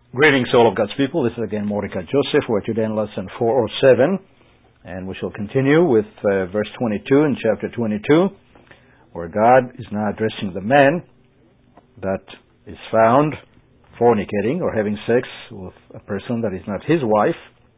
Greetings, all of God's people. This is again Mordecai Joseph. We're today in lesson 407, and we shall continue with verse 22 in chapter 22, where God is now addressing the man that is found fornicating or having sex with a person that is not his wife,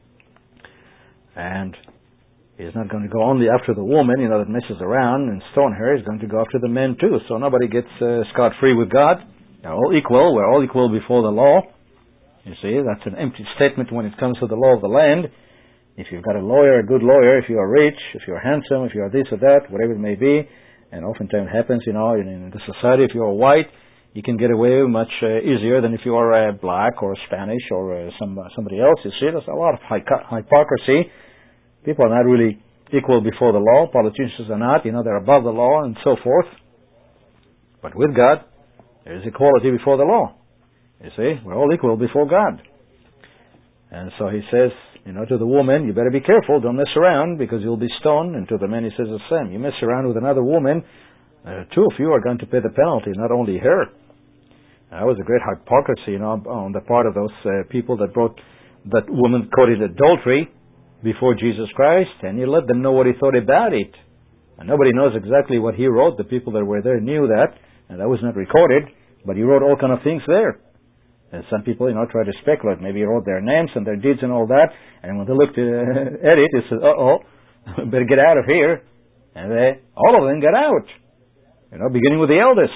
and he's not going to go only after the woman, that messes around and stone her. He's going to go after the men too. So nobody gets scot-free with God. They're all equal. We're all equal before the law. You see, that's an empty statement when it comes to the law of the land. If you've got a lawyer, a good lawyer, if you are rich, if you are handsome, if you are this or that, whatever it may be, and oftentimes happens, in the society, if you are white, you can get away much easier than if you are black or Spanish or somebody else. You see, there's a lot of hypocrisy. People are not really equal before the law. Politicians are not. They're above the law and so forth. But with God, there is equality before the law. You see, we're all equal before God. And so he says, to the woman, you better be careful, don't mess around because you'll be stoned. And to the man he says the same. You mess around with another woman, two of you are going to pay the penalty, not only her. That was a great hypocrisy, on the part of those people that brought that woman caught in adultery before Jesus Christ, and he let them know what he thought about it. And nobody knows exactly what he wrote. The people that were there knew that, and that was not recorded, but he wrote all kind of things there. And some people, try to speculate. Maybe he wrote their names and their deeds and all that. And when they looked at it, they said, better get out of here. And all of them got out. Beginning with the eldest.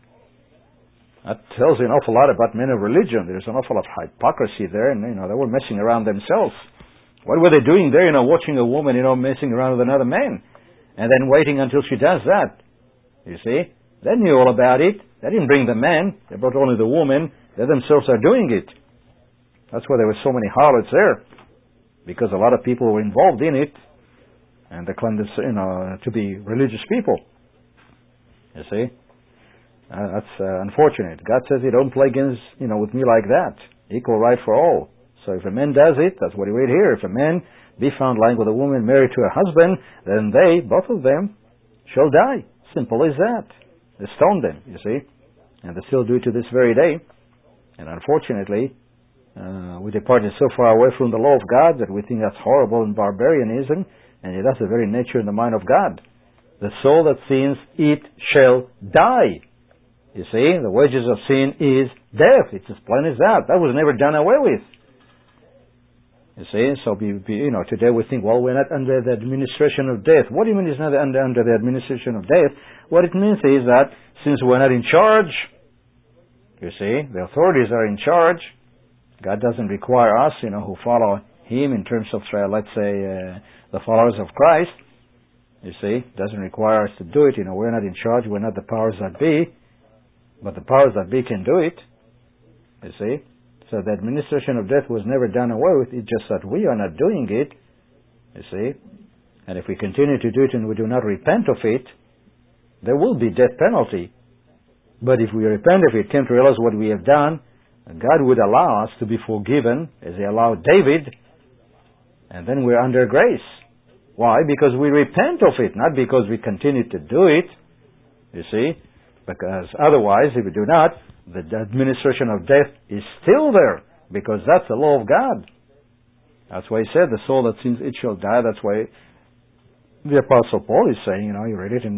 That tells you an awful lot about men of religion. There's an awful lot of hypocrisy there. And, they were messing around themselves. What were they doing there, watching a woman, messing around with another man? And then waiting until she does that. You see? They knew all about it. They didn't bring the man. They brought only the woman. They themselves are doing it. That's why there were so many harlots there, because a lot of people were involved in it, and they claimed to be religious people. You see, that's unfortunate. God says, "You don't play games, with me like that. Equal right for all." So if a man does it, that's what he read here. If a man be found lying with a woman married to a husband, then they, both of them, shall die. Simple as that. They stoned them. You see, and they still do it to this very day. And unfortunately, we departed so far away from the law of God that we think that's horrible and barbarianism, and that's the very nature and the mind of God. The soul that sins, it shall die. You see, the wages of sin is death. It's as plain as that. That was never done away with. You see, so today we think, well, we're not under the administration of death. What do you mean it's not under the administration of death? What it means is that since we're not in charge, you see, the authorities are in charge. God doesn't require us, who follow Him in terms of, let's say, the followers of Christ. You see, doesn't require us to do it. We're not in charge. We're not the powers that be. But the powers that be can do it. You see. So the administration of death was never done away with. It's just that we are not doing it. You see. And if we continue to do it and we do not repent of it, there will be death penalty. But if we repent of it, came to realize what we have done, God would allow us to be forgiven, as He allowed David, and then we're under grace. Why? Because we repent of it, not because we continue to do it, you see, because otherwise, if we do not, the administration of death is still there, because that's the law of God. That's why He said, the soul that sins, it shall die. That's why the Apostle Paul is saying, you read it in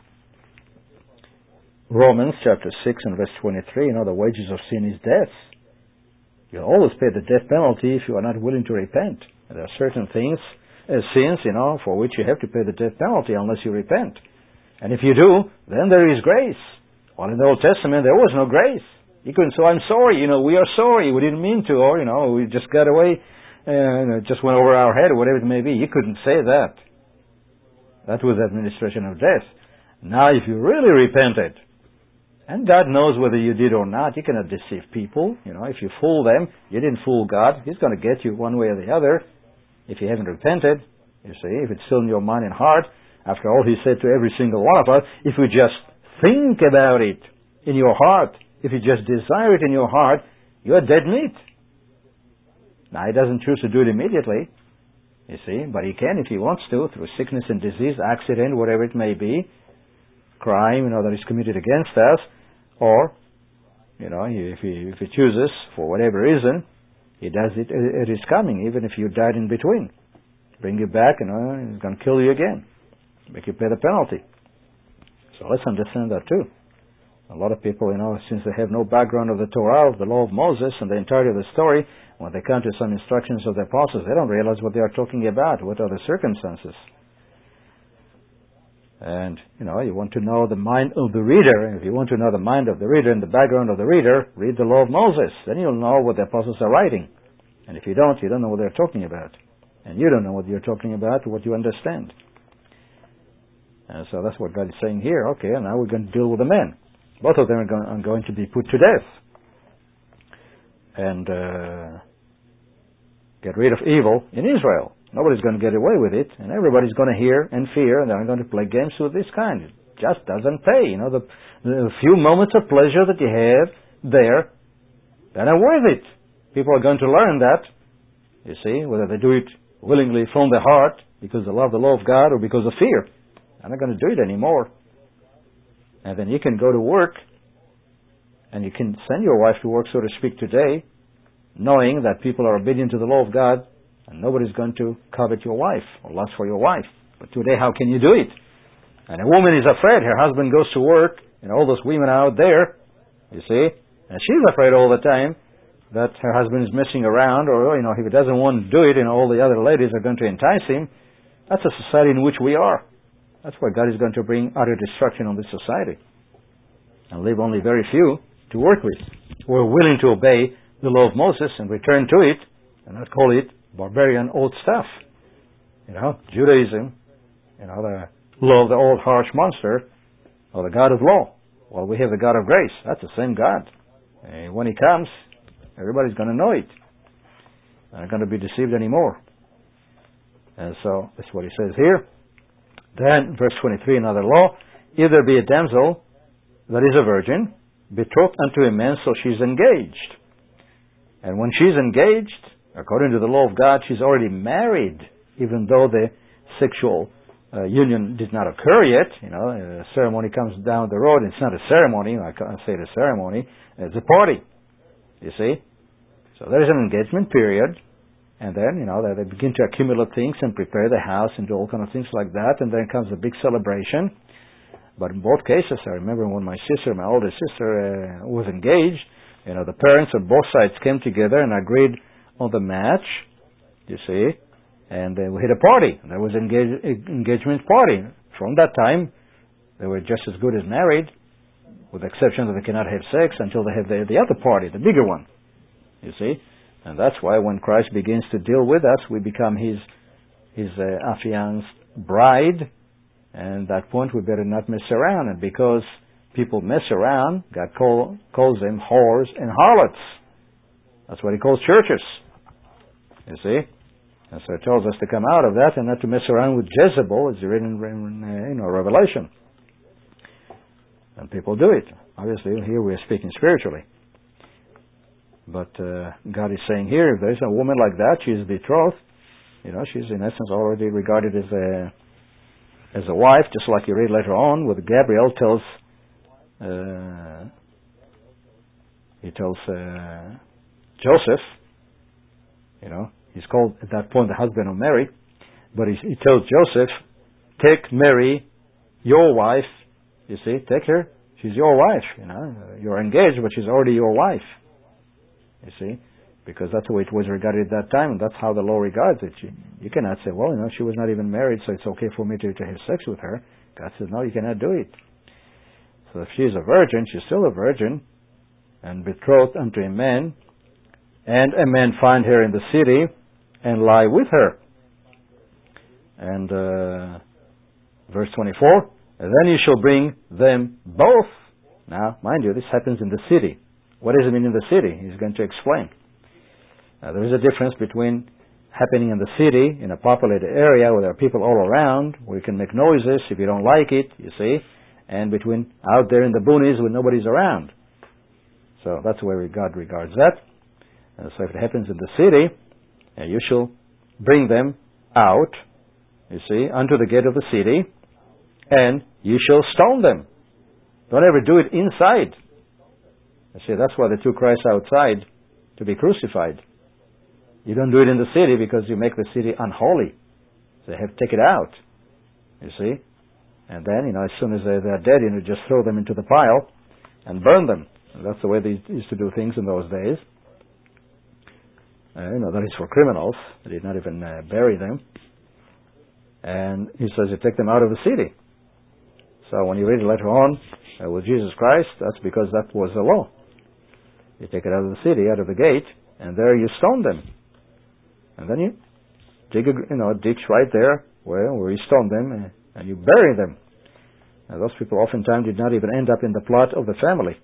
Romans chapter 6 and verse 23, the wages of sin is death. You'll always pay the death penalty if you are not willing to repent. There are certain things, sins, for which you have to pay the death penalty unless you repent. And if you do, then there is grace. Well, in the Old Testament, there was no grace. You couldn't say, I'm sorry, we are sorry, we didn't mean to, or, we just got away, and it just went over our head, or whatever it may be. You couldn't say that. That was the administration of death. Now, if you really repented, and God knows whether you did or not. You cannot deceive people. If you fool them, you didn't fool God. He's going to get you one way or the other. If you haven't repented, you see, if it's still in your mind and heart, after all He said to every single one of us, if you just think about it in your heart, if you just desire it in your heart, you're dead meat. Now, He doesn't choose to do it immediately, you see, but He can if He wants to, through sickness and disease, accident, whatever it may be, crime, that is committed against us, or, if he chooses, for whatever reason, he does it at his coming, even if you died in between. Bring you back, he's going to kill you again. Make you pay the penalty. So let's understand that too. A lot of people, since they have no background of the Torah, of the law of Moses, and the entirety of the story, when they come to some instructions of the apostles, they don't realize what they are talking about, what are the circumstances. And, you want to know the mind of the reader. And if you want to know the mind of the reader and the background of the reader, read the law of Moses. Then you'll know what the apostles are writing. And if you don't know what they're talking about. And you don't know what you're talking about, what you understand. And so that's what God is saying here. Okay, now we're going to deal with the men. Both of them are going to be put to death. And get rid of evil in Israel. Nobody's going to get away with it, and everybody's going to hear and fear, and they're going to play games with this kind. It just doesn't pay. The few moments of pleasure that you have there, they're not worth it. People are going to learn that, you see, whether they do it willingly from the heart, because they love the law of God, or because of fear. They're not going to do it anymore. And then you can go to work, and you can send your wife to work, so to speak, today, knowing that people are obedient to the law of God, and nobody's going to covet your wife or lust for your wife. But today, how can you do it? And a woman is afraid. Her husband goes to work, and all those women out there, you see, and she's afraid all the time that her husband is messing around, or, if he doesn't want to do it, all the other ladies are going to entice him. That's a society in which we are. That's why God is going to bring utter destruction on this society. And leave only very few to work with, who are willing to obey the law of Moses and return to it, and not call it barbarian old stuff. Judaism, the law of the old harsh monster, or the God of law. Well, we have the God of grace. That's the same God. And when He comes, everybody's going to know it. They're not going to be deceived anymore. And so, that's what He says here. Then, verse 23, another law. If there be a damsel that is a virgin, betrothed unto a man, so she's engaged. And when she's engaged, according to the law of God, she's already married, even though the sexual union did not occur yet. A ceremony comes down the road. It's not a ceremony. I can't say it's a ceremony. It's a party, you see. So there is an engagement period. And then, they begin to accumulate things and prepare the house and do all kinds of things like that. And then comes a big celebration. But in both cases, I remember when my oldest sister, was engaged, the parents of both sides came together and agreed on the match, you see, and we had a party. There was an engagement party. From that time, they were just as good as married, with the exception that they cannot have sex until they have the other party, the bigger one, you see. And that's why when Christ begins to deal with us, we become His affianced bride, and at that point we better not mess around. And because people mess around, God calls them whores and harlots. That's what He calls churches. You see? And so it tells us to come out of that and not to mess around with Jezebel, as written in Revelation. And people do it. Obviously, here we are speaking spiritually. But God is saying here, if there is a woman like that, she is betrothed, she's in essence already regarded as a wife, just like you read later on, with Gabriel tells Joseph, he's called at that point the husband of Mary, but he tells Joseph, take Mary, your wife, you see, take her, she's your wife, you're engaged, but she's already your wife, you see, because that's the way it was regarded at that time, and that's how the law regards it. You cannot say, well, she was not even married, so it's okay for me to have sex with her. God says, no, you cannot do it. So if she is a virgin, she's still a virgin, and betrothed unto a man, and a man find her in the city, and lie with her. And verse 24, and then you shall bring them both. Now, mind you, this happens in the city. What does it mean in the city? He's going to explain. Now, there is a difference between happening in the city, in a populated area where there are people all around, where you can make noises if you don't like it, you see, and between out there in the boonies when nobody's around. So that's the way God regards that. And so if it happens in the city, you shall bring them out, you see, unto the gate of the city, and you shall stone them. Don't ever do it inside. You see, that's why they took Christ outside to be crucified. You don't do it in the city because you make the city unholy. So they have to take it out. You see? And then, as soon as they're dead, just throw them into the pile and burn them. And that's the way they used to do things in those days. That is for criminals. They did not even bury them. And he says you take them out of the city. So when you read it later on with Jesus Christ, that's because that was the law. You take it out of the city, out of the gate, and there you stone them. And then you dig a ditch right there where you stone them, and you bury them. Now, those people oftentimes did not even end up in the plot of the family.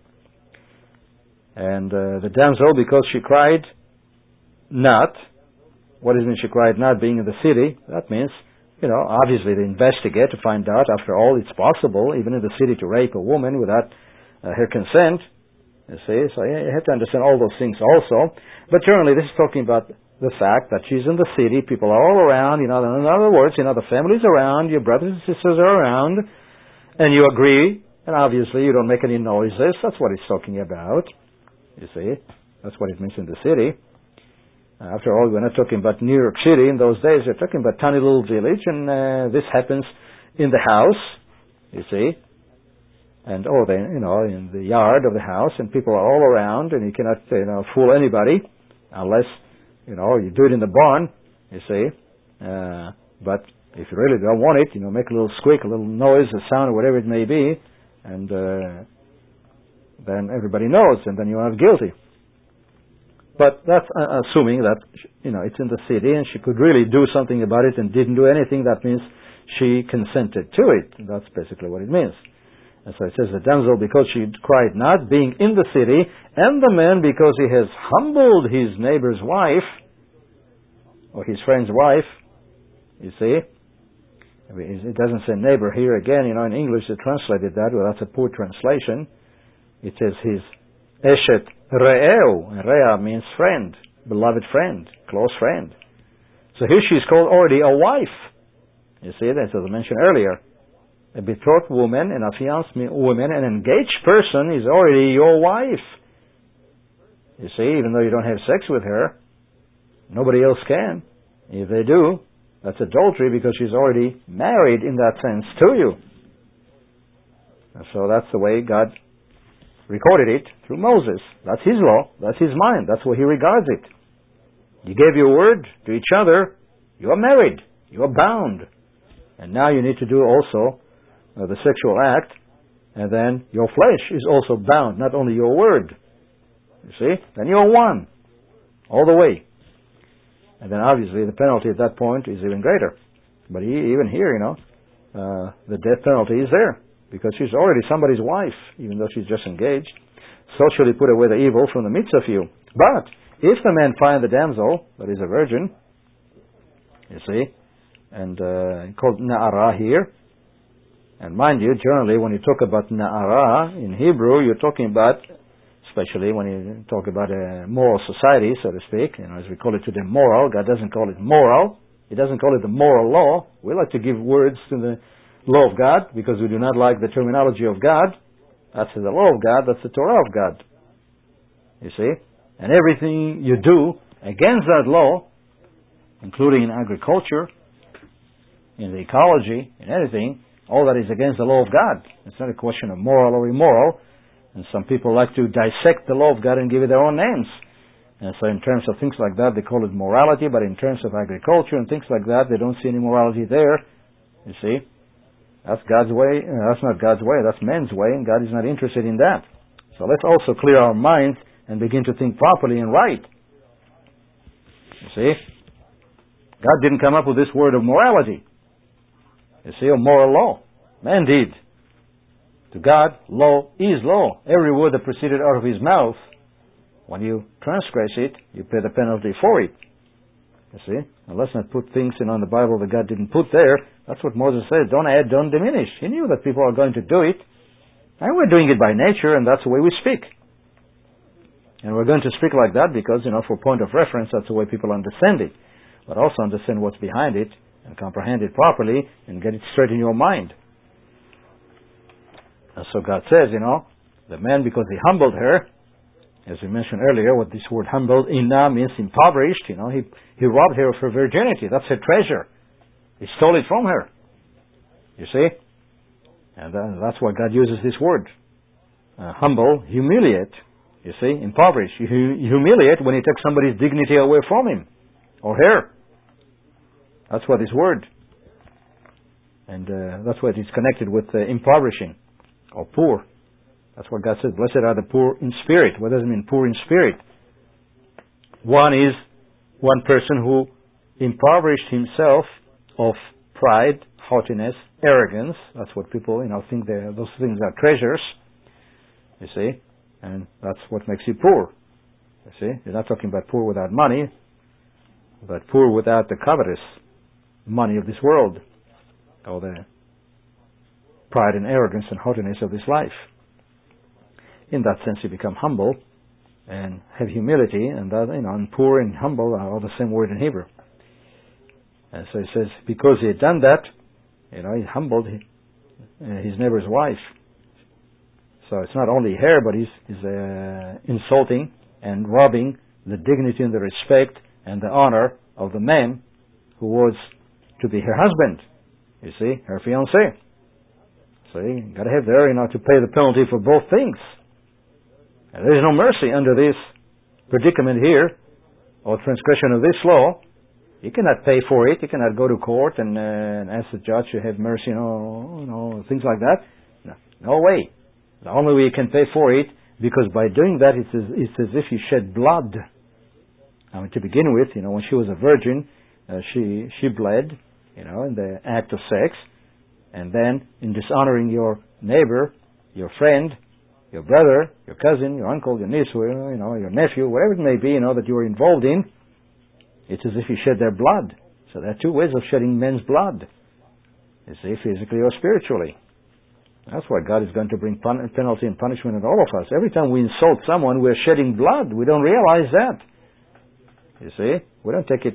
And the damsel, because she cried not, what does it mean she cried not, being in the city? That means, obviously they investigate to find out, after all, it's possible, even in the city, to rape a woman without her consent. You see, so you have to understand all those things also. But generally, this is talking about the fact that she's in the city, people are all around, in other words, the family's around, your brothers and sisters are around, and you agree, and obviously you don't make any noises. That's what it's talking about. You see, that's what it means in the city. After all, we're not talking about New York City in those days. We're talking about tiny little village, and this happens in the house, you see, and in the yard of the house, and people are all around, and you cannot, fool anybody unless, you do it in the barn, you see. But if you really don't want it, make a little squeak, a little noise, a sound, or whatever it may be, and then everybody knows, and then you are not guilty. But that's assuming that, it's in the city, and she could really do something about it and didn't do anything. That means she consented to it. That's basically what it means. And so it says, the damsel, because she cried not, being in the city, and the man, because he has humbled his neighbor's wife, or his friend's wife, you see. It doesn't say neighbor here again. In English they translated that. Well, that's a poor translation. It says his eshet re'eu. Re'ah means friend, beloved friend, close friend. So here she's called already a wife. You see, that's as I mentioned earlier. A betrothed woman and a fianced woman, an engaged person, is already your wife. You see, even though you don't have sex with her, nobody else can. If they do, that's adultery because she's already married in that sense to you. And so that's the way God recorded it through Moses. That's his law. That's his mind. That's what he regards it. You gave your word to each other. You are married. You are bound. And now you need to do also the sexual act, and then your flesh is also bound, not only your word. You see? Then you're one, all the way. And then obviously the penalty at that point is even greater. But even here, the death penalty is there, because she's already somebody's wife, even though she's just engaged. So shall he put away the evil from the midst of you. But if the man find the damsel, that is a virgin, you see, and called Na'ara here, and mind you, generally when you talk about Na'ara in Hebrew, you're talking about, especially when you talk about a moral society, so to speak, as we call it today, moral. God doesn't call it moral. He doesn't call it the moral law. We like to give words to the law of God because we do not like the terminology of God. That's the law of God. That's the Torah of God. You see? And everything you do against that law, including in agriculture, in the ecology, in anything, all that is against the law of God. It's not a question of moral or immoral. And some people like to dissect the law of God and give it their own names. And so in terms of things like that, they call it morality, but in terms of agriculture and things like that, they don't see any morality there. You see? That's God's way. That's not God's way. That's man's way, and God is not interested in that. So let's also clear our minds and begin to think properly and right. You see? God didn't come up with this word of morality. You see, or moral law. Man did. To God, law is law. Every word that proceeded out of his mouth, when you transgress it, you pay the penalty for it. You see? Now let's not put things in on the Bible that God didn't put there. That's what Moses said. Don't add, don't diminish. He knew that people are going to do it. And we're doing it by nature, and that's the way we speak. And we're going to speak like that because, for point of reference, that's the way people understand it. But also understand what's behind it, and comprehend it properly, and get it straight in your mind. And so God says, the man, because he humbled her, As we mentioned earlier, what this word humbled, inna, means impoverished. He robbed her of her virginity. That's her treasure. He stole it from her. You see? And that's why God uses this word. Humble, humiliate. You see? Impoverish. You humiliate when you take somebody's dignity away from him. Or her. That's what this word. And that's why it's connected with impoverishing. Or poor. That's what God says. Blessed are the poor in spirit. What does it mean, poor in spirit? One is one person who impoverished himself of pride, haughtiness, arrogance. That's what people, think those things are treasures. You see? And that's what makes you poor. You see? You're not talking about poor without money, but poor without the covetous money of this world, or the pride and arrogance and haughtiness of this life. In that sense, you become humble and have humility, and that, and poor and humble are all the same word in Hebrew. And so he says, because he had done that, he humbled his neighbor's wife. So it's not only her, but he's insulting and robbing the dignity and the respect and the honor of the man who was to be her husband. You see, her fiancé. So you got to have there, to pay the penalty for both things. And there is no mercy under this predicament here, or transgression of this law. You cannot pay for it. You cannot go to court and ask the judge to have mercy, things like that. No way. The only way you can pay for it, because by doing that, it's as if you shed blood. To begin with, when she was a virgin, she bled, in the act of sex, and then in dishonoring your neighbor, your friend, your brother, your cousin, your uncle, your niece, your nephew, whatever it may be, that you were involved in, it's as if you shed their blood. So there are two ways of shedding men's blood. You see, physically or spiritually. That's why God is going to bring penalty and punishment on all of us. Every time we insult someone, we're shedding blood. We don't realize that. You see? We don't take it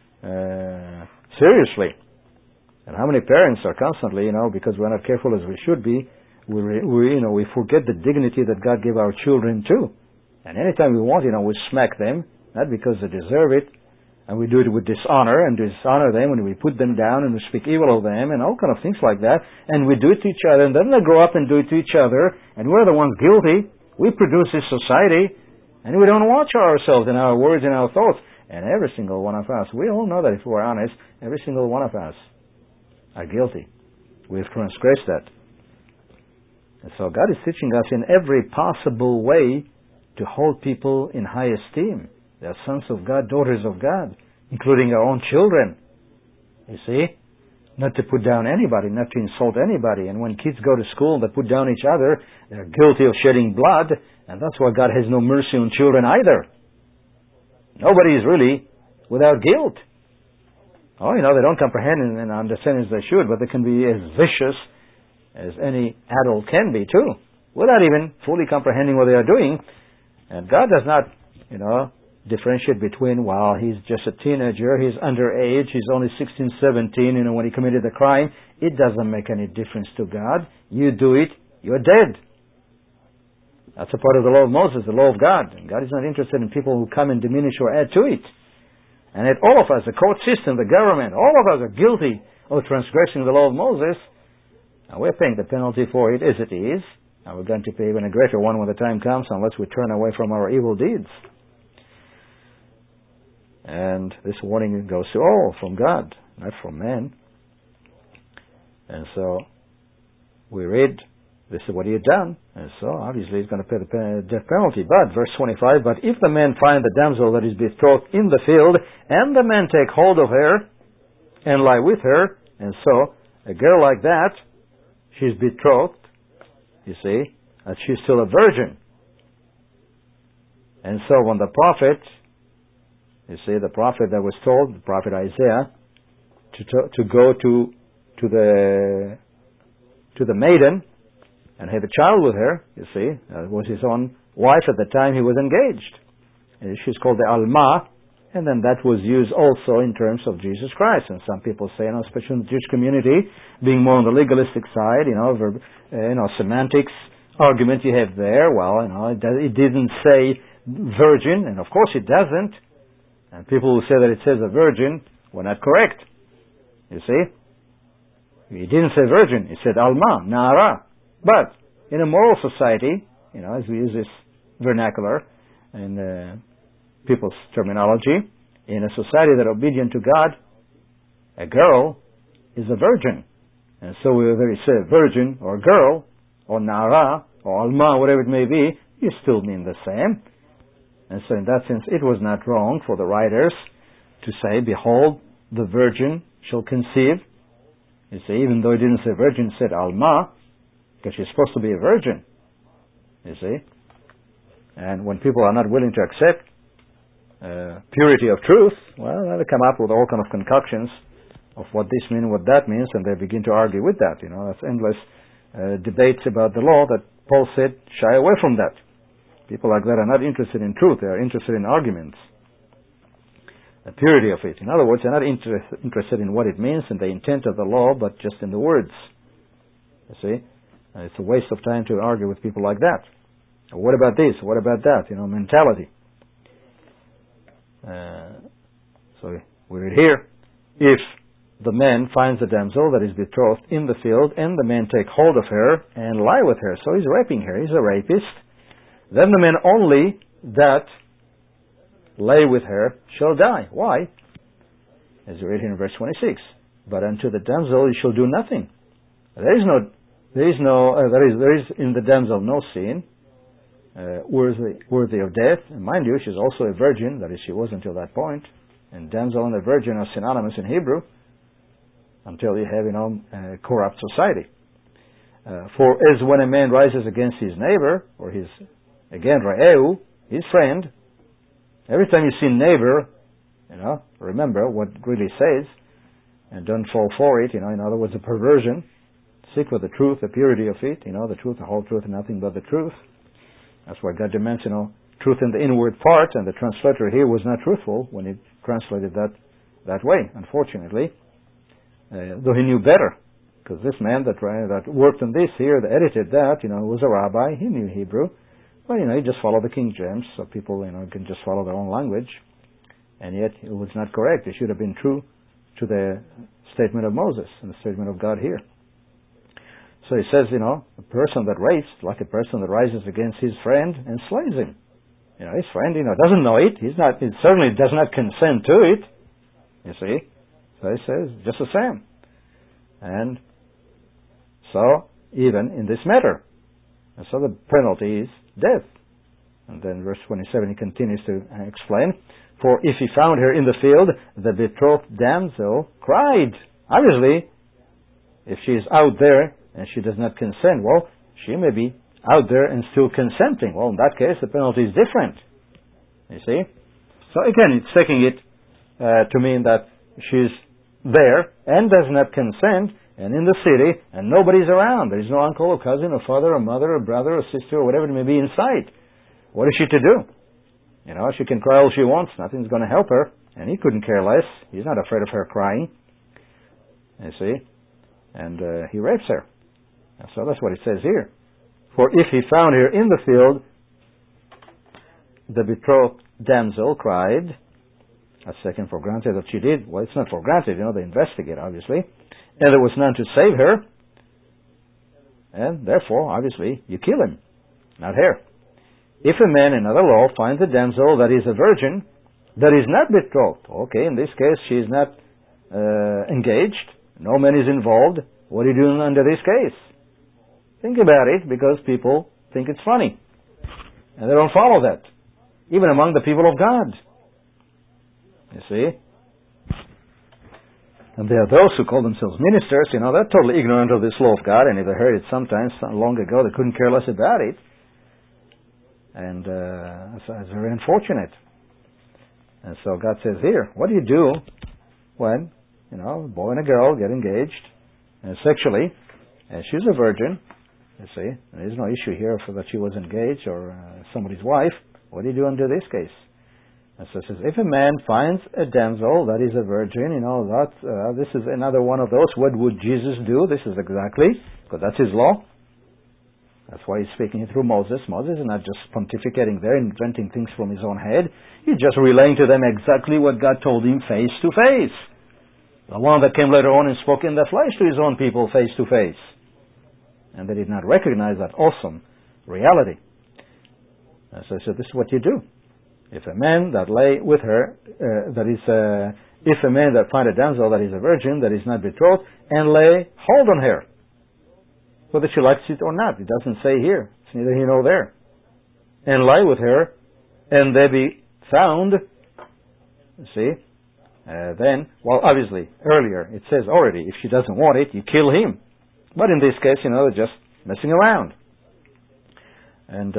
seriously. And how many parents are constantly, because we're not careful as we should be, we forget the dignity that God gave our children too. And anytime we want, we smack them, not because they deserve it, and we do it with dishonor them, and we put them down, and we speak evil of them, and all kind of things like that, and we do it to each other, and then they grow up and do it to each other, and we're the ones guilty. We produce this society, and we don't watch ourselves in our words and our thoughts. And every single one of us, we all know that if we're honest, every single one of us are guilty. We've transgressed that. And so God is teaching us in every possible way to hold people in high esteem. They are sons of God, daughters of God, including our own children. You see? Not to put down anybody, not to insult anybody. And when kids go to school and they put down each other, they're guilty of shedding blood, and that's why God has no mercy on children either. Nobody is really without guilt. They don't comprehend and understand as they should, but they can be as vicious as any adult can be too, without even fully comprehending what they are doing. And God does not, differentiate between, he's just a teenager, he's underage, he's only 16, 17, when he committed the crime. It doesn't make any difference to God. You do it, you're dead. That's a part of the law of Moses, the law of God. And God is not interested in people who come and diminish or add to it. And yet all of us, the court system, the government, all of us are guilty of transgressing the law of Moses. And we're paying the penalty for it as it is. And we're going to pay even a greater one when the time comes, unless we turn away from our evil deeds. And this warning goes to all, from God, not from man. And so we read, this is what he had done. And so obviously he's going to pay the death penalty. But, verse 25, but if the man find the damsel that is betrothed in the field, and the man take hold of her, and lie with her, and so a girl like that, she's betrothed, you see, and she's still a virgin. And so when the prophet, you see, the prophet that was told, the prophet Isaiah, to go to the maiden and have a child with her, you see, that was his own wife at the time he was engaged. And she's called the Alma, and then that was used also in terms of Jesus Christ. And some people say, especially in the Jewish community, being more on the legalistic side, semantics argument you have there. Well, it didn't say virgin, and of course it doesn't. And people who say that it says a virgin were not correct. You see? He didn't say virgin, he said alma, nara. But in a moral society, as we use this vernacular in people's terminology, in a society that are obedient to God, a girl is a virgin. And so whether you say virgin or girl or nara or alma, whatever it may be, you still mean the same. And so in that sense, it was not wrong for the writers to say, behold, the virgin shall conceive. You see, even though he didn't say virgin, he said alma, because she's supposed to be a virgin. You see? And when people are not willing to accept purity of truth, well, they come up with all kind of concoctions of what this means, what that means, and they begin to argue with that. That's endless debates about the law that Paul said, shy away from that. People like that are not interested in truth, they are interested in arguments. The purity of it. In other words, they're not interested in what it means and the intent of the law, but just in the words. You see? It's a waste of time to argue with people like that. What about this? What about that? Mentality. So we read here, if the man finds a damsel that is betrothed in the field, and the man take hold of her and lie with her. So he's raping her. He's a rapist. Then the man only that lay with her shall die. Why? As we read here in verse 26. But unto the damsel he shall do nothing. There is in the damsel no sin worthy of death. And mind you, she's also a virgin. That is, she was until that point. And damsel and a virgin are synonymous in Hebrew until you have a corrupt society. For as when a man rises against his neighbor, or his, again, Ra'eu, his friend, every time you see neighbor, remember what it really says, and don't fall for it, in other words, a perversion. Seek for the truth, the purity of it, the truth, the whole truth, and nothing but the truth. That's why God demands, truth in the inward part, and the translator here was not truthful when he translated that way, unfortunately. Though he knew better, because this man that worked on this here, that edited that, was a rabbi, he knew Hebrew, but he just followed the King James, so people, can just follow their own language, and yet it was not correct. It should have been true to the statement of Moses and the statement of God here. So he says, a person that rapes, like a person that rises against his friend and slays him. His friend, doesn't know it. He certainly does not consent to it. You see? So he says, just the same. And so, even in this matter. And so the penalty is death. And then verse 27, he continues to explain, for if he found her in the field, the betrothed damsel cried. Obviously, if she is out there and she does not consent, well, she may be out there and still consenting. Well, in that case, the penalty is different. You see? So again, it's taking it to mean that she's there and does not consent, and in the city, and nobody's around. There is no uncle or cousin or father or mother or brother or sister or whatever it may be in sight. What is she to do? She can cry all she wants. Nothing's going to help her. And he couldn't care less. He's not afraid of her crying. You see? And he rapes her. And so that's what it says here. For if he found her in the field, the betrothed damsel cried. That's taken for granted that she did. Well, it's not for granted. They investigate, obviously. And there was none to save her. And therefore, obviously, you kill him, not her. If a man in other law finds a damsel that is a virgin, that is not betrothed, okay, in this case she is not engaged, no man is involved, what are you doing under this case? Think about it, because people think it's funny. And they don't follow that, even among the people of God. You see? And there are those who call themselves ministers, they're totally ignorant of this law of God, and if they heard it sometimes long ago, they couldn't care less about it. And it's very unfortunate. And so God says here, what do you do when, a boy and a girl get engaged sexually, and she's a virgin, you see, there's no issue here for that she was engaged or somebody's wife. What do you do under this case? And so it says, if a man finds a damsel that is a virgin, this is another one of those. What would Jesus do? This is exactly, because that's his law. That's why he's speaking through Moses. Moses is not just pontificating there, inventing things from his own head. He's just relaying to them exactly what God told him face to face. The one that came later on and spoke in the flesh to his own people face to face. And they did not recognize that awesome reality. So he said, this is what you do. If a man that lay with her, if a man that find a damsel that is a virgin, that is not betrothed, and lay hold on her, whether she likes it or not, it doesn't say here. It's neither here nor there. And lie with her, and they be found, you see, then, well, obviously, earlier, it says already, if she doesn't want it, you kill him. But in this case, they're just messing around. And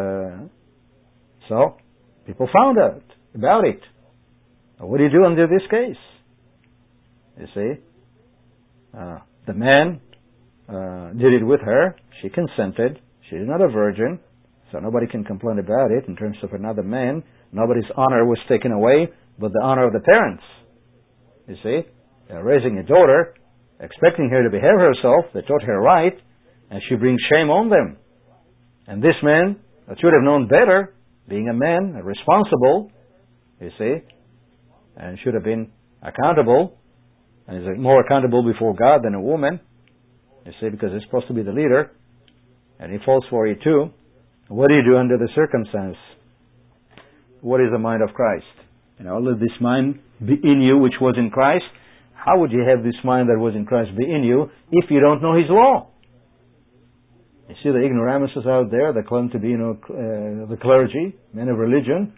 so, people found out about it. What do you do under this case? You see, the man did it with her. She consented. She is not a virgin, so nobody can complain about it in terms of another man. Nobody's honor was taken away, but the honor of the parents. You see, they're raising a daughter, expecting her to behave herself. They taught her right, and she brings shame on them. And this man, that should have known better, being a man, responsible, you see, and should have been accountable, and is more accountable before God than a woman, you see, because he's supposed to be the leader, and he falls for it too. What do you do under the circumstance? What is the mind of Christ? Let this mind be in you which was in Christ. How would you have this mind that was in Christ be in you if you don't know His law? You see the ignoramuses out there that claim to be, the clergy, men of religion.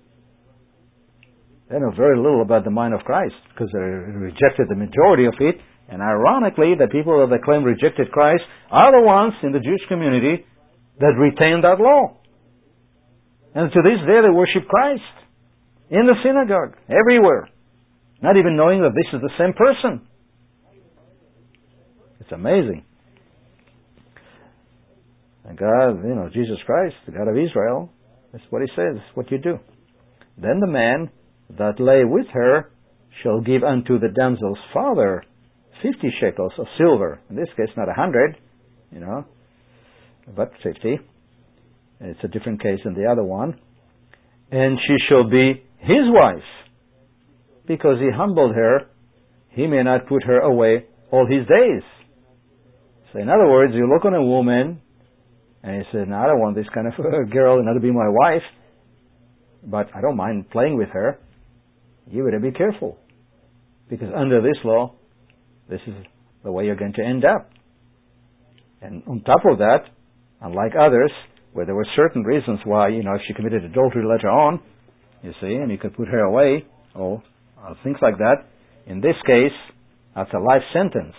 They know very little about the mind of Christ because they rejected the majority of it. And ironically, the people that claim rejected Christ are the ones in the Jewish community that retain that law. And to this day they worship Christ in the synagogue, everywhere, not even knowing that this is the same person. It's amazing. And God, Jesus Christ, the God of Israel, that's what He says, what you do. Then the man that lay with her shall give unto the damsel's father 50 shekels of silver. In this case, not 100, but 50. It's a different case than the other one. And she shall be his wife. Because he humbled her, he may not put her away all his days. So in other words, you look on a woman, and you say, no, I don't want this kind of girl to be my wife, but I don't mind playing with her. You better be careful. Because under this law, this is the way you're going to end up. And on top of that, unlike others, where there were certain reasons why, if she committed adultery later on, you see, and you could put her away, or things like that. In this case, that's a life sentence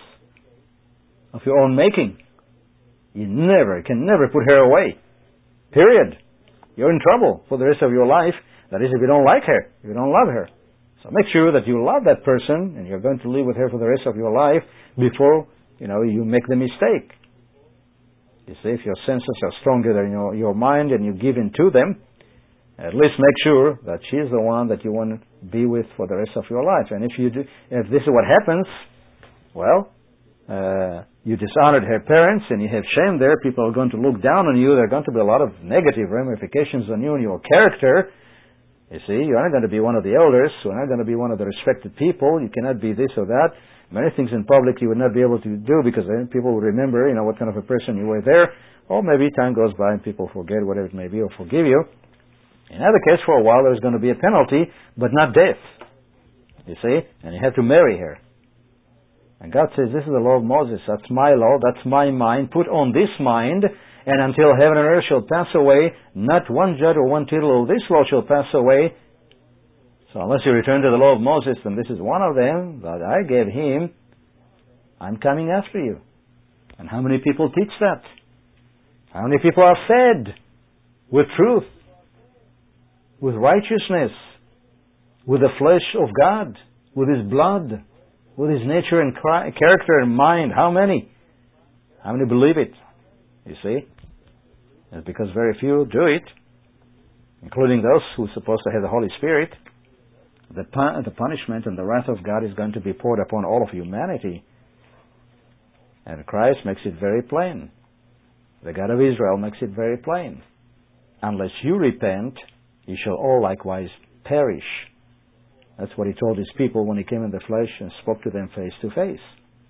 of your own making. You can never put her away. Period. You're in trouble for the rest of your life. That is, if you don't like her, if you don't love her. So make sure that you love that person and you're going to live with her for the rest of your life before, you make the mistake. You see, if your senses are stronger than your mind and you give in to them, at least make sure that she's the one that you want to be with for the rest of your life. And if this is what happens, well, you dishonored her parents and you have shame there. People are going to look down on you. There are going to be a lot of negative ramifications on you and your character. You see, you're not going to be one of the elders. You're not going to be one of the respected people. You cannot be this or that. Many things in public you would not be able to do because then people will remember, what kind of a person you were there. Or maybe time goes by and people forget whatever it may be or forgive you. In either case, for a while there's going to be a penalty, but not death. You see? And you have to marry her. And God says, this is the law of Moses. That's my law. That's my mind. Put on this mind. And until heaven and earth shall pass away, not one jot or one tittle of this law shall pass away. So unless you return to the law of Moses, then this is one of them that I gave him. I'm coming after you. And how many people teach that? How many people are fed with truth, with righteousness, with the flesh of God, with His blood, with His nature and character and mind? How many? How many believe it? You see? It's because very few do it, including those who are supposed to have the Holy Spirit. The punishment and the wrath of God is going to be poured upon all of humanity. And Christ makes it very plain. The God of Israel makes it very plain. Unless you repent, you shall all likewise perish. That's what he told his people when he came in the flesh and spoke to them face to face.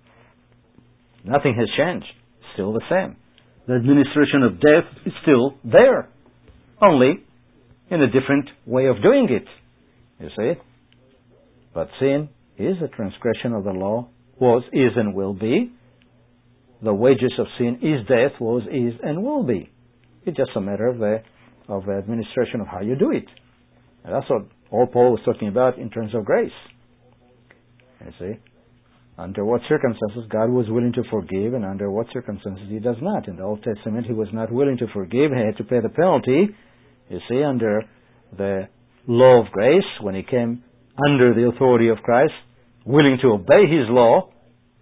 Nothing has changed. Still the same. The administration of death is still there. Only in a different way of doing it. You see? But sin is a transgression of the law, was, is, and will be. The wages of sin is death, was, is, and will be. It's just a matter of the administration of how you do it. And that's what all Paul was talking about in terms of grace. You see? Under what circumstances God was willing to forgive, and under what circumstances He does not. In the Old Testament, He was not willing to forgive. He had to pay the penalty. You see, under the law of grace, when He came under the authority of Christ, willing to obey His law,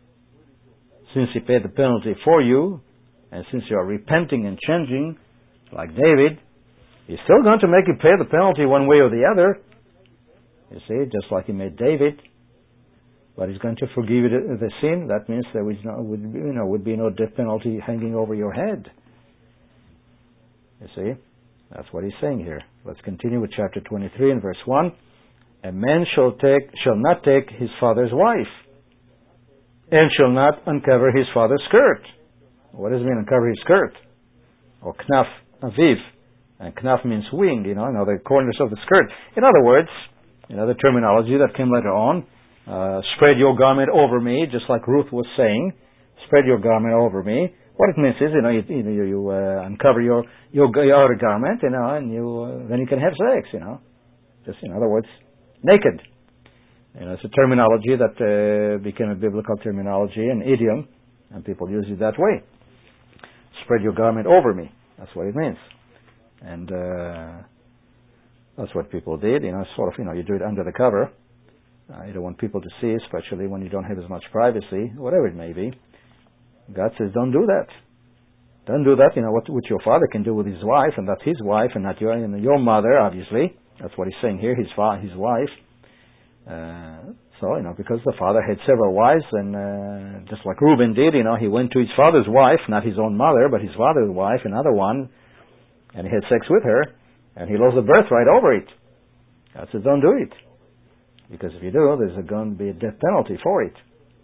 since He paid the penalty for you, and since you are repenting and changing, like David, He's still going to make you pay the penalty one way or the other. You see, just like He made David. But He's going to forgive you the sin. That means there would be no death penalty hanging over your head. You see, that's what He's saying here. Let's continue with chapter 23 and verse 1. A man shall not take his father's wife, and shall not uncover his father's skirt. What does it mean, uncover his skirt? Or knaf aviv. And knaf means wing, the corners of the skirt. In other words, the terminology that came later on, spread your garment over me, just like Ruth was saying, spread your garment over me. What it means is, you uncover your outer garment, and then you can have sex, Just, in other words, naked. It's a terminology that became a biblical terminology, an idiom, and people use it that way. Spread your garment over me. That's what it means. And that's what people did, you do it under the cover. You don't want people to see, especially when you don't have as much privacy, whatever it may be. God says, don't do that. Don't do that, what your father can do with his wife, and that's his wife, and not your mother, obviously. That's what he's saying here, his wife. Because the father had several wives, and just like Reuben did, he went to his father's wife, not his own mother, but his father's wife, another one, and he had sex with her, and he lost the birthright over it. God says, don't do it. Because if you do, there's going to be a death penalty for it.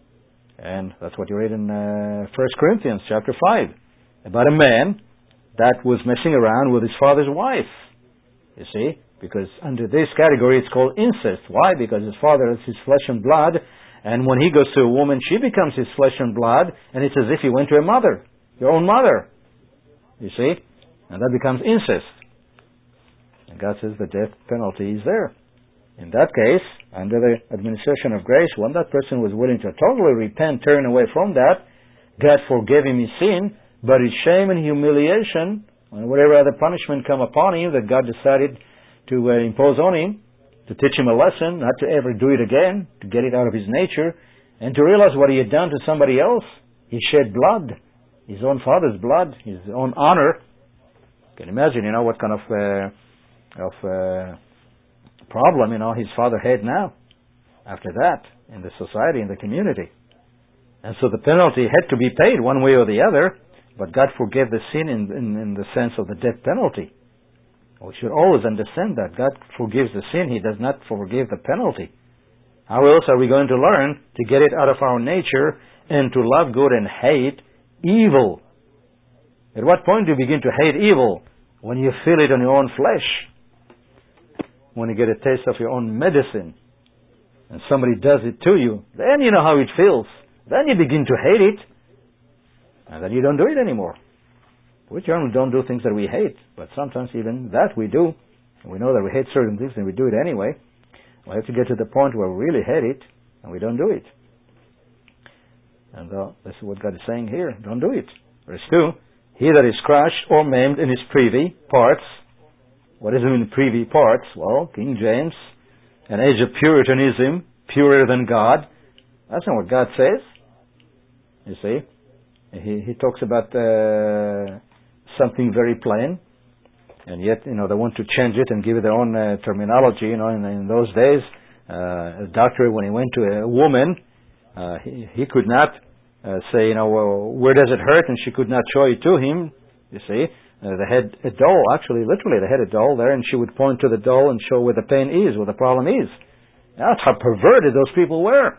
And that's what you read in 1 Corinthians chapter 5, about a man that was messing around with his father's wife. You see? Because under this category it's called incest. Why? Because his father is his flesh and blood, and when he goes to a woman, she becomes his flesh and blood, and it's as if he went to a mother, your own mother. You see? And that becomes incest. And God says the death penalty is there. In that case, under the administration of grace, when that person was willing to totally repent, turn away from that, God forgave him his sin, but his shame and humiliation, and whatever other punishment come upon him that God decided to impose on him, to teach him a lesson, not to ever do it again, to get it out of his nature, and to realize what he had done to somebody else. He shed blood, his own father's blood, his own honor. You can imagine, what kind of problem, his father had now, after that, in the society, in the community. And so the penalty had to be paid one way or the other, but God forgave the sin in the sense of the death penalty. We should always understand that. God forgives the sin, He does not forgive the penalty. How else are we going to learn to get it out of our nature and to love good and hate evil? At what point do you begin to hate evil? When you feel it on your own flesh. When you get a taste of your own medicine and somebody does it to you, then you know how it feels. Then you begin to hate it, and then you don't do it anymore. We generally don't do things that we hate, but sometimes even that we do. We know that we hate certain things and we do it anyway. We have to get to the point where we really hate it and we don't do it. And this is what God is saying here. Don't do it. Verse 2, he that is crushed or maimed in his privy parts. What does it mean, privy parts? Well, King James, an age of Puritanism, purer than God. That's not what God says. You see? He talks about something very plain, and yet, they want to change it and give it their own terminology. In those days, a doctor, when he went to a woman, he could not say, well, where does it hurt, and she could not show it to him. You see, they had a doll, actually, literally, they had a doll there, and she would point to the doll and show where the pain is, where the problem is. That's how perverted those people were.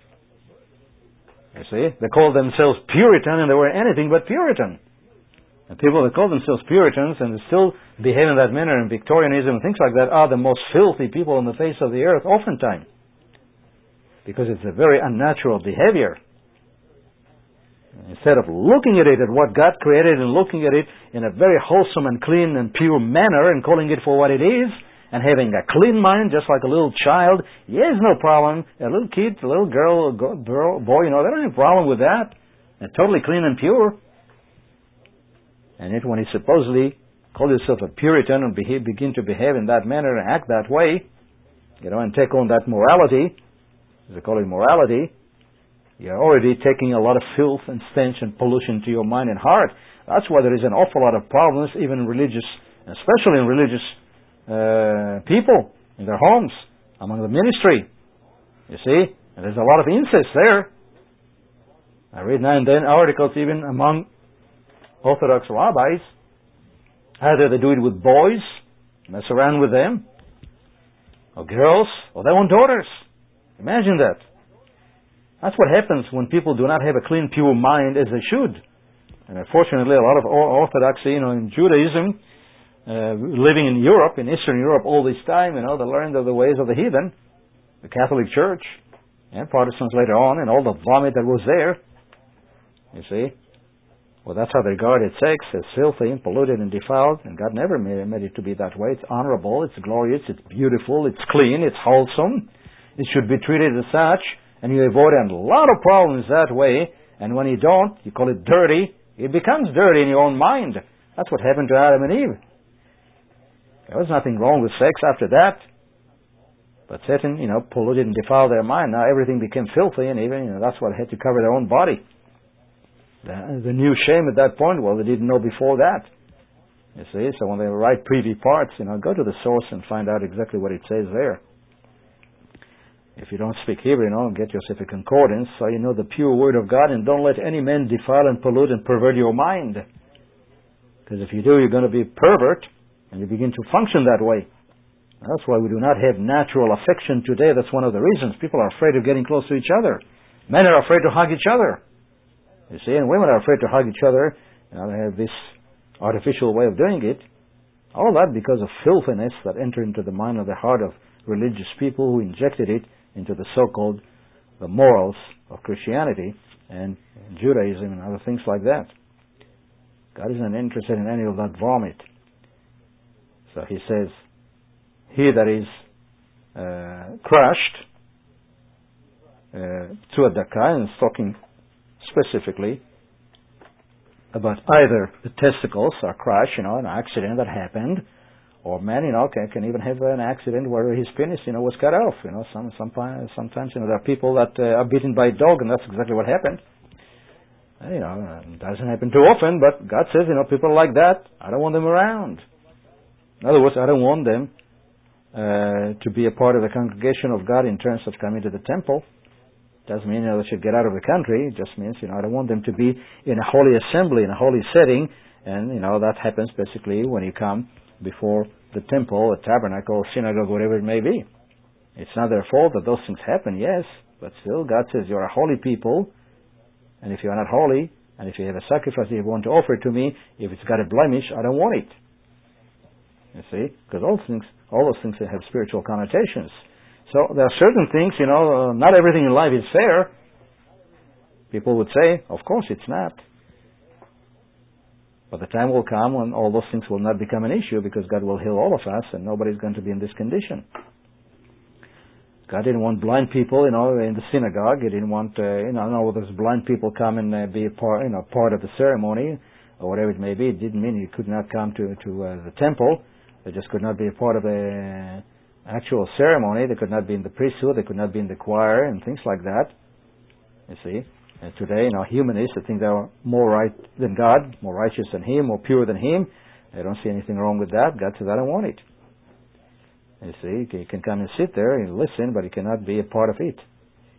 You see, they called themselves Puritan, and they were anything but Puritan. And people that call themselves Puritans and still behave in that manner, in Victorianism and things like that, are the most filthy people on the face of the earth, oftentimes. Because it's a very unnatural behavior. Instead of looking at it, at what God created, and looking at it in a very wholesome and clean and pure manner, and calling it for what it is, and having a clean mind, just like a little child, yes, no problem. A little kid, a little girl, boy, they don't have a problem with that. They're totally clean and pure. And yet when he supposedly called himself a Puritan and begin to behave in that manner and act that way, and take on that morality, as they call it morality, you're already taking a lot of filth and stench and pollution to your mind and heart. That's why there is an awful lot of problems, even in religious, especially in religious people, in their homes, among the ministry. You see? And there's a lot of incest there. I read now and then articles even among Orthodox rabbis. Either they do it with boys, mess around with them, or girls, or their own daughters. Imagine that. That's what happens when people do not have a clean, pure mind as they should. And unfortunately, a lot of orthodoxy, in Judaism, living in Europe, in Eastern Europe all this time, they learned of the ways of the heathen, the Catholic Church, and Protestants later on, and all the vomit that was there. You see? Well, that's how they regarded sex, as filthy and polluted and defiled, and God never made it to be that way. It's honorable, it's glorious, it's beautiful, it's clean, it's wholesome. It should be treated as such, and you avoid a lot of problems that way, and when you don't, you call it dirty, it becomes dirty in your own mind. That's what happened to Adam and Eve. There was nothing wrong with sex after that. But Satan, polluted and defiled their mind. Now everything became filthy, and even, that's what had to cover their own body. The new shame at that point, well, they didn't know before that. You see, so when they write privy parts, go to the source and find out exactly what it says there. If you don't speak Hebrew, get yourself a concordance, so you know the pure word of God, and don't let any man defile and pollute and pervert your mind. Because if you do, you're going to be a pervert, and you begin to function that way. That's why we do not have natural affection today. That's one of the reasons. People are afraid of getting close to each other. Men are afraid to hug each other. You see, and women are afraid to hug each other. They have this artificial way of doing it. All that because of filthiness that entered into the mind of the heart of religious people who injected it into the so-called the morals of Christianity and Judaism and other things like that. God isn't interested in any of that vomit. So he says, he that is crushed, Tzedakah, and talking specifically about either the testicles are crushed, an accident that happened, or man, can even have an accident where his penis, was cut off. Sometimes, there are people that are beaten by a dog, and that's exactly what happened. It doesn't happen too often, but God says, people like that, I don't want them around. In other words, I don't want them to be a part of the congregation of God in terms of coming to the temple. Doesn't mean they should get out of the country. It just means, I don't want them to be in a holy assembly, in a holy setting, and, that happens basically when you come before the temple, a tabernacle, synagogue, whatever it may be. It's not their fault that those things happen, yes, but still God says you're a holy people, and if you're not holy, and if you have a sacrifice that you want to offer to me, if it's got a blemish, I don't want it. You see? Because all those things have spiritual connotations. So there are certain things, not everything in life is fair. People would say, of course it's not. But the time will come when all those things will not become an issue because God will heal all of us and nobody's going to be in this condition. God didn't want blind people, in the synagogue. He didn't want, those blind people come and be a part of the ceremony or whatever it may be. It didn't mean he could not come to the temple. They just could not be a part of the actual ceremony. They could not be in the priesthood. They could not be in the choir and things like that. You see? And today, humanists that think they are more right than God, more righteous than Him, more pure than Him, they don't see anything wrong with that. God says, I don't want it. You see, you can come and sit there and listen, but you cannot be a part of it.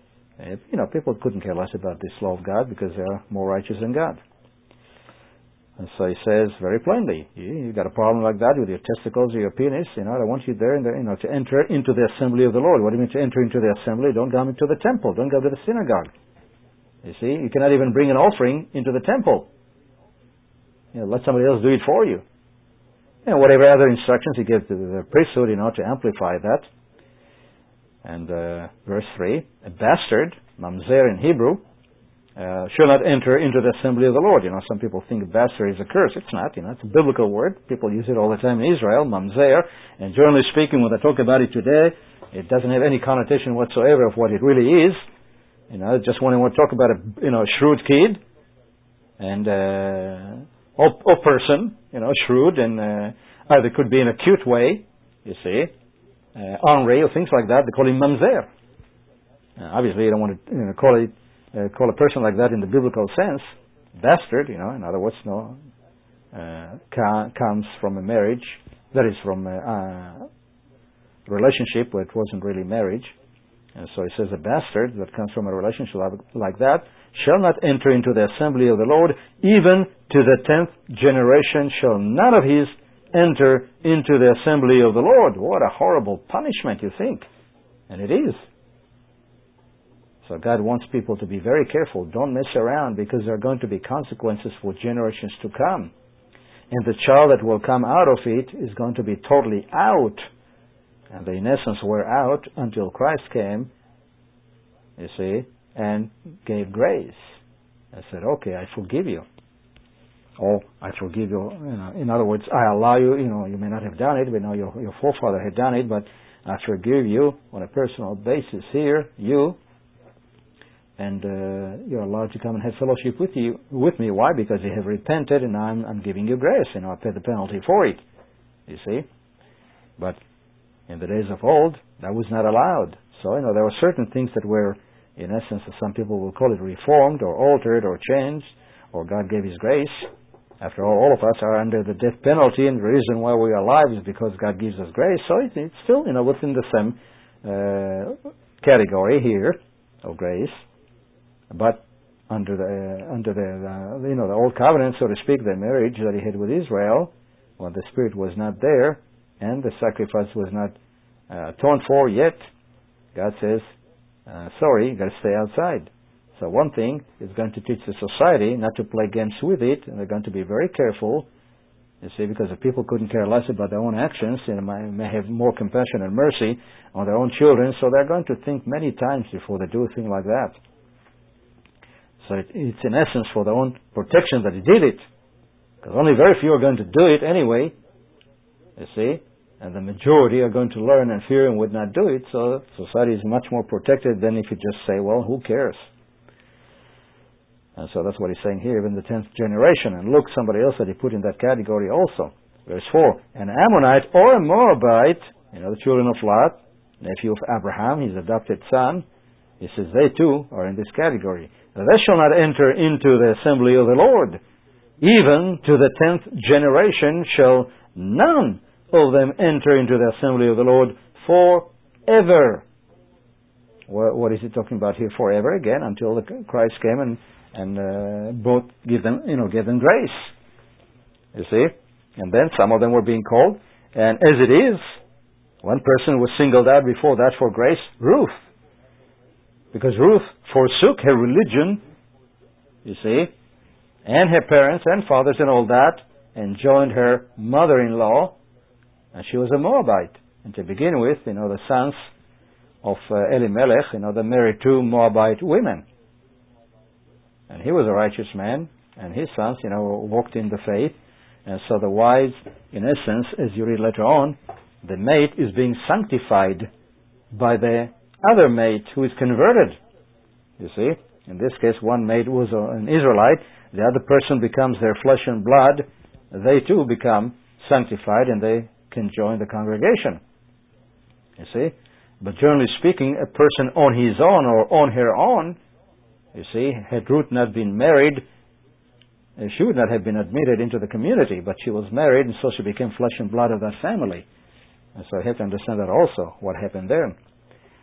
People couldn't care less about this law of God because they are more righteous than God. And so he says very plainly, you got a problem like that with your testicles or your penis, I don't want you there, to enter into the assembly of the Lord. What do you mean to enter into the assembly? Don't come into the temple. Don't go to the synagogue. You see, you cannot even bring an offering into the temple. Let somebody else do it for you. Whatever other instructions he gives to the priesthood, to amplify that. And verse 3, a bastard, mamzer in Hebrew, shall not enter into the assembly of the Lord. Some people think bastard is a curse. It's not. It's a biblical word. People use it all the time in Israel, mamzer. And generally speaking, when I talk about it today, it doesn't have any connotation whatsoever of what it really is. Just when I want to talk about a shrewd kid and or person, shrewd, and either could be in a cute way, you see, Henri or things like that. They call him mamzer. Obviously, you don't want to call a person like that in the biblical sense bastard. In other words, comes from a marriage, that is from a relationship where it wasn't really marriage. And so he says a bastard that comes from a relationship like that shall not enter into the assembly of the Lord, even to the 10th generation shall none of his enter into the assembly of the Lord. What a horrible punishment, you think. And it is. So God wants people to be very careful. Don't mess around, because there are going to be consequences for generations to come. And the child that will come out of it is going to be totally out. And they, in essence, were out until Christ came, you see, and gave grace. I said, okay, I forgive you. Oh, I forgive you. In other words, I allow you, you may not have done it, but your forefather had done it, but I forgive you on a personal basis here, and you're allowed to come and have fellowship with me. Why? Because you have repented, and I'm giving you grace. I paid the penalty for it. You see? But in the days of old, that was not allowed. So, there were certain things that were, in essence, some people will call it reformed or altered or changed, or God gave His grace. After all of us are under the death penalty, and the reason why we are alive is because God gives us grace. So it's still, within the same category here of grace. But under the old covenant, so to speak, the marriage that He had with Israel, when the Spirit was not there, and the sacrifice was not atoned for yet, God says, sorry, you got to stay outside. So one thing is going to teach the society not to play games with it, and they're going to be very careful, you see, because the people couldn't care less about their own actions, and may have more compassion and mercy on their own children, so they're going to think many times before they do a thing like that. So it's in essence for their own protection that He did it, because only very few are going to do it anyway, you see, and the majority are going to learn and fear and would not do it, so society is much more protected than if you just say, well, who cares? And so that's what he's saying here, even the 10th generation. And look, somebody else that he put in that category also. Verse 4, an Ammonite or a Moabite, the children of Lot, nephew of Abraham, his adopted son, he says they too are in this category. They shall not enter into the assembly of the Lord. Even to the 10th generation shall none of them enter into the assembly of the Lord forever. What is he talking about here? Forever, again, until Christ came and both give them grace. You see? And then some of them were being called. And as it is, one person was singled out before that for grace, Ruth. Because Ruth forsook her religion, you see, and her parents and fathers and all that, and joined her mother-in-law, and she was a Moabite. And to begin with, the sons of Elimelech, they married two Moabite women. And he was a righteous man, and his sons, walked in the faith. And so the wives, in essence, as you read later on, the mate is being sanctified by the other mate who is converted. You see? In this case, one mate was an Israelite, the other person becomes their flesh and blood. They too become sanctified, and they can join the congregation. You see? But generally speaking, a person on his own or on her own, you see, had Ruth not been married, she would not have been admitted into the community, but she was married, and so she became flesh and blood of that family. And so you have to understand that also, what happened there.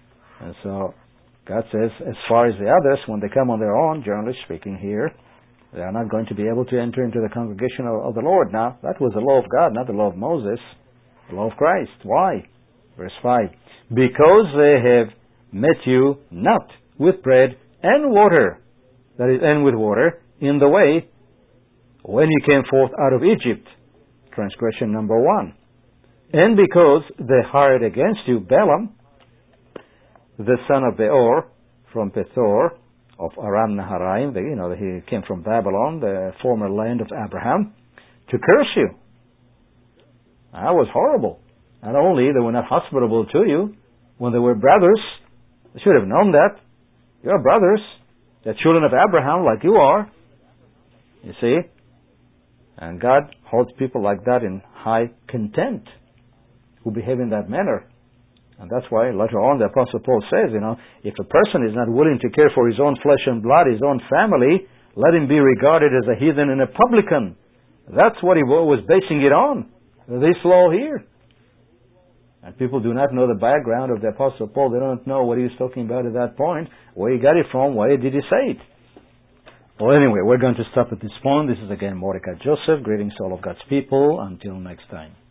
And so God says, as far as the others, when they come on their own, generally speaking here, They are not going to be able to enter into the congregation of the Lord. Now, that was the law of God, not the law of Moses, the law of Christ. Why? Verse 5. Because they have met you not with bread and water, that is, and with water, in the way when you came forth out of Egypt. Transgression number 1. And because they hired against you Balaam, the son of Beor, from Pethor, of Aram Naharaim, he came from Babylon, the former land of Abraham, to curse you. That was horrible. Not only they were not hospitable to you, when they were brothers, they should have known that. You're brothers, they're children of Abraham like you are. You see? And God holds people like that in high contempt, who behave in that manner. And that's why later on the Apostle Paul says, if a person is not willing to care for his own flesh and blood, his own family, let him be regarded as a heathen and a publican. That's what he was basing it on, this law here. And people do not know the background of the Apostle Paul. They don't know what he was talking about at that point, where he got it from, why did he say it. Well, anyway, we're going to stop at this point. This is again Mordecai Joseph. Greetings to all of God's people. Until next time.